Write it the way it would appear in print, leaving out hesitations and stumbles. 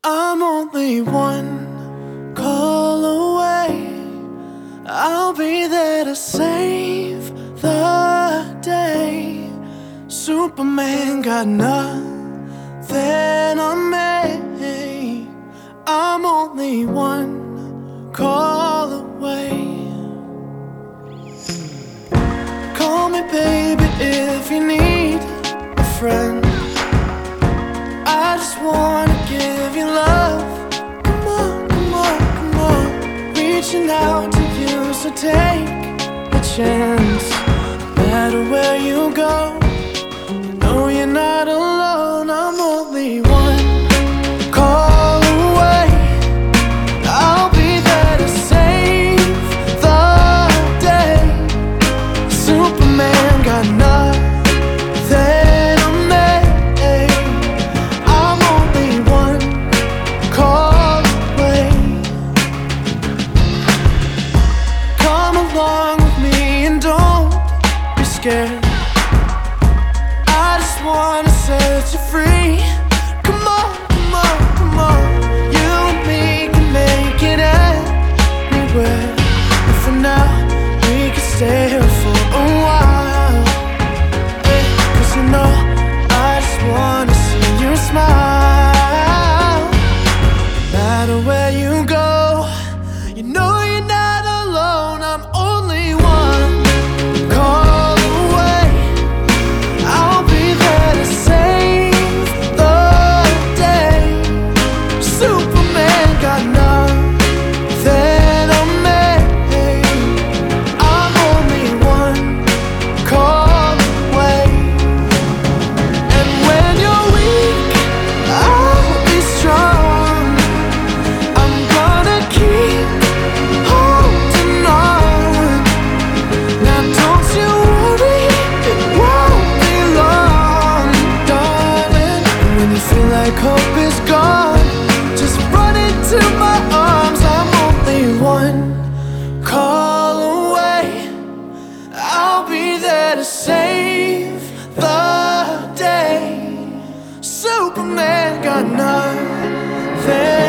I'm only one call away. I'll be there to save the day. Superman got nothing on me. I'm only one call away. Call me baby if you need a friend. I just wanna give you love. Come on, come on, come on. Reaching out to you, so take a chance. No matter where you go, you know you're not alone. I'm only one call away. I'll be there to save the day. Superman got nothing. Scared. I just wanna set you free. Come on, come on, come on. You and me can make it anywhere. And for now, we can stay here for a while. Yeah, 'cause you know, I just wanna see you smile. No matter where you go, you know you're not alone. I'm only one call. Hope is gone, just run into my arms. I'm only one call away. I'll be there to save the day. Superman got nothing.